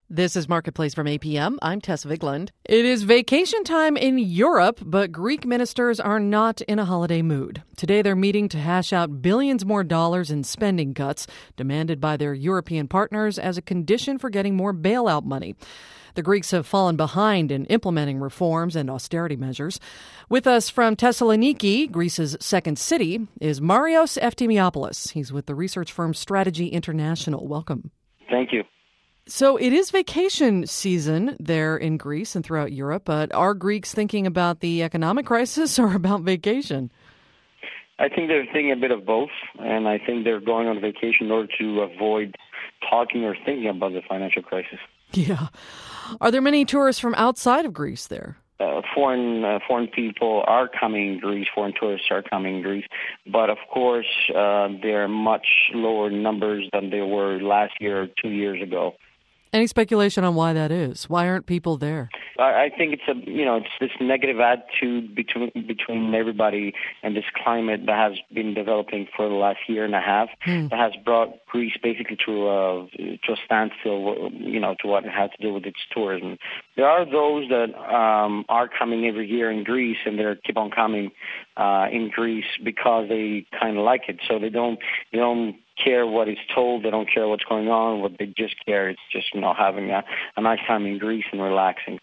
This is Marketplace from APM. I'm Tess Vigland. It is vacation time in Europe, but Greek ministers are not in a holiday mood. Today they're meeting to hash out billions more dollars in spending cuts demanded by their European partners as a condition for getting more bailout money. The Greeks have fallen behind in implementing reforms and austerity measures. With us from Thessaloniki, Greece's second city, is Marios Eftimiopoulos. He's with the research firm Strategy International. Welcome. Thank you. So it is vacation season there in Greece and throughout Europe, but are Greeks thinking about the economic crisis or about vacation? I think they're thinking a bit of both, and I think they're going on vacation in order to avoid talking or thinking about the financial crisis. Yeah. Are there many tourists from outside of Greece there? Foreign people are coming in Greece, foreign tourists are coming in Greece, but of course there are much lower numbers than they were last year or 2 years ago. Any speculation on why that is? Why aren't people there? I think it's this negative attitude between everybody and this climate that has been developing for the last year and a half that has brought Greece basically to a standstill, to what it has to do with its tourism. There are those that are coming every year in Greece and they keep on coming in Greece because they kind of like it. So they don't care what is told. They don't care what's going on. What they just care is just having a nice time in Greece and relaxing.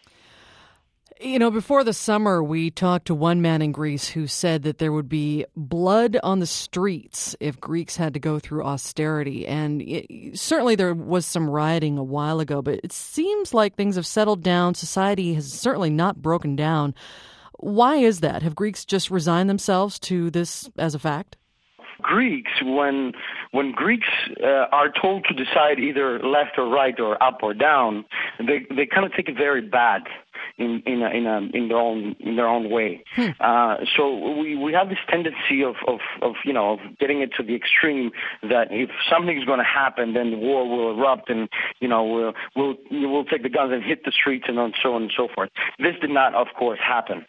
Before the summer, we talked to one man in Greece who said that there would be blood on the streets if Greeks had to go through austerity. And certainly there was some rioting a while ago, but it seems like things have settled down. Society has certainly not broken down. Why is that? Have Greeks just resigned themselves to this as a fact? Greeks, when Greeks are told to decide either left or right or up or down, they kind of take it very bad in their own way. So we have this tendency of getting it to the extreme that if something is going to happen, then the war will erupt and we'll take the guns and hit the streets and so on and so forth. This did not, of course, happen.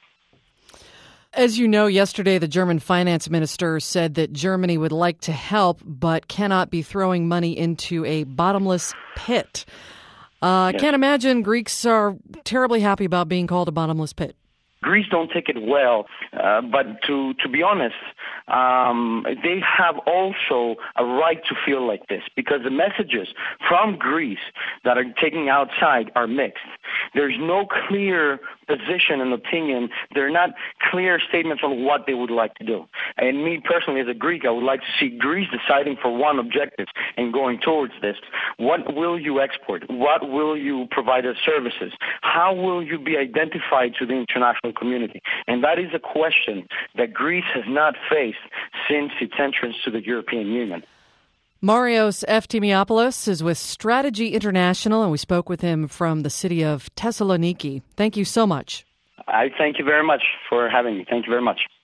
As you know, yesterday the German finance minister said that Germany would like to help but cannot be throwing money into a bottomless pit. I can't imagine Greeks are terribly happy about being called a bottomless pit. Greece don't take it well, but to be honest, they have also a right to feel like this because the messages from Greece that are taken outside are mixed. There's no clear position and opinion. There are not clear statements on what they would like to do. And me personally, as a Greek, I would like to see Greece deciding for one objective and going towards this. What will you export? What will you provide as services? How will you be identified to the international community? And that is a question that Greece has not faced since its entrance to the European Union. Marios Eftimiopoulos is with Strategy International, and we spoke with him from the city of Thessaloniki. Thank you so much. I thank you very much for having me. Thank you very much.